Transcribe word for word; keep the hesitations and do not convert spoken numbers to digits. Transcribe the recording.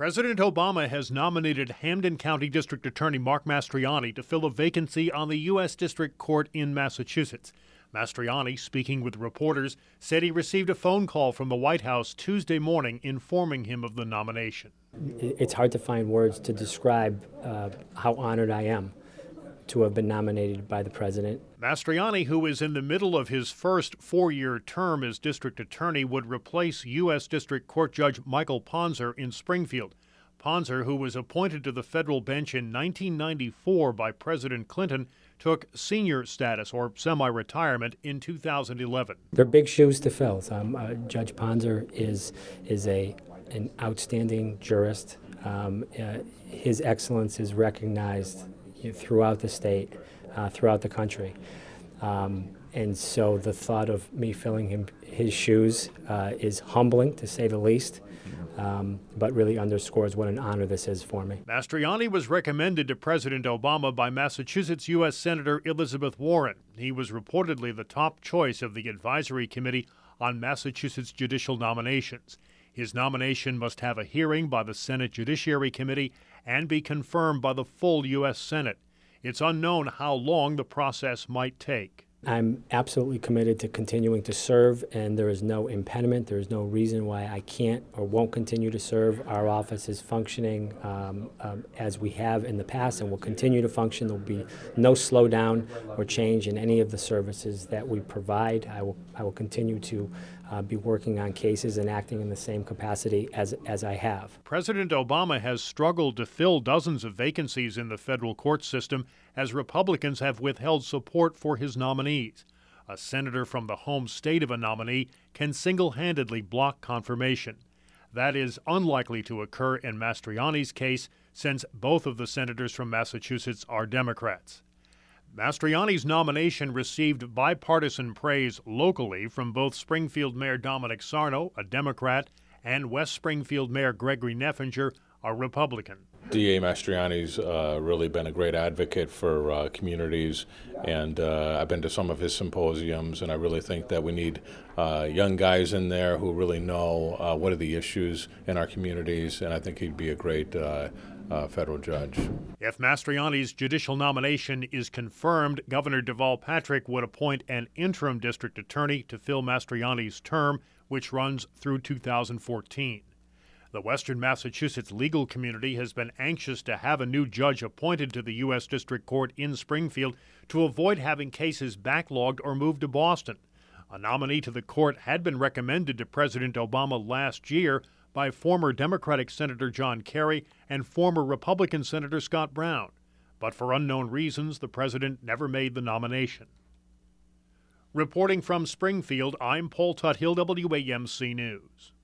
President Obama has nominated Hampden County District Attorney Mark Mastriani to fill a vacancy on the U S District Court in Massachusetts. Mastriani, speaking with reporters, said he received a phone call from the White House Tuesday morning informing him of the nomination. It's hard to find words to describe uh, how honored I am to have been nominated by the president. Mastriani, who is in the middle of his first four-year term as district attorney, would replace U S District Court Judge Michael Ponzer in Springfield. Ponzer, who was appointed to the federal bench in nineteen ninety-four by President Clinton, took senior status or semi-retirement in two thousand eleven. They're big shoes to fill. Um, uh, Judge Ponzer is is a an outstanding jurist. Um, uh, his excellence is recognized throughout the state, uh, throughout the country. Um, and so the thought of me filling him his shoes uh, is humbling, to say the least, um, but really underscores what an honor this is for me. Mastriani was recommended to President Obama by Massachusetts U S Senator Elizabeth Warren. He was reportedly the top choice of the Advisory Committee on Massachusetts Judicial Nominations. His nomination must have a hearing by the Senate Judiciary Committee and be confirmed by the full U S Senate. It's unknown how long the process might take. I'm absolutely committed to continuing to serve, and there is no impediment. There is no reason why I can't or won't continue to serve. Our office is functioning um, um, as we have in the past and will continue to function. There will be no slowdown or change in any of the services that we provide. I will, I will continue to uh, be working on cases and acting in the same capacity as, as I have. President Obama has struggled to fill dozens of vacancies in the federal court system as Republicans have withheld support for his nominees. A senator from the home state of a nominee can single-handedly block confirmation. That is unlikely to occur in Mastriani's case, since both of the senators from Massachusetts are Democrats. Mastriani's nomination received bipartisan praise locally from both Springfield Mayor Dominic Sarno, a Democrat, and West Springfield Mayor Gregory Neffinger, a Republican. D A Mastriani's uh, really been a great advocate for uh, communities, and uh, I've been to some of his symposiums, and I really think that we need uh, young guys in there who really know uh, what are the issues in our communities, and I think he'd be a great uh, uh, federal judge. If Mastriani's judicial nomination is confirmed, Governor Deval Patrick would appoint an interim district attorney to fill Mastriani's term, which runs through two thousand fourteen. The Western Massachusetts legal community has been anxious to have a new judge appointed to the U S District Court in Springfield to avoid having cases backlogged or moved to Boston. A nominee to the court had been recommended to President Obama last year by former Democratic Senator John Kerry and former Republican Senator Scott Brown. But for unknown reasons, the president never made the nomination. Reporting from Springfield, I'm Paul Tuthill, W A M C News.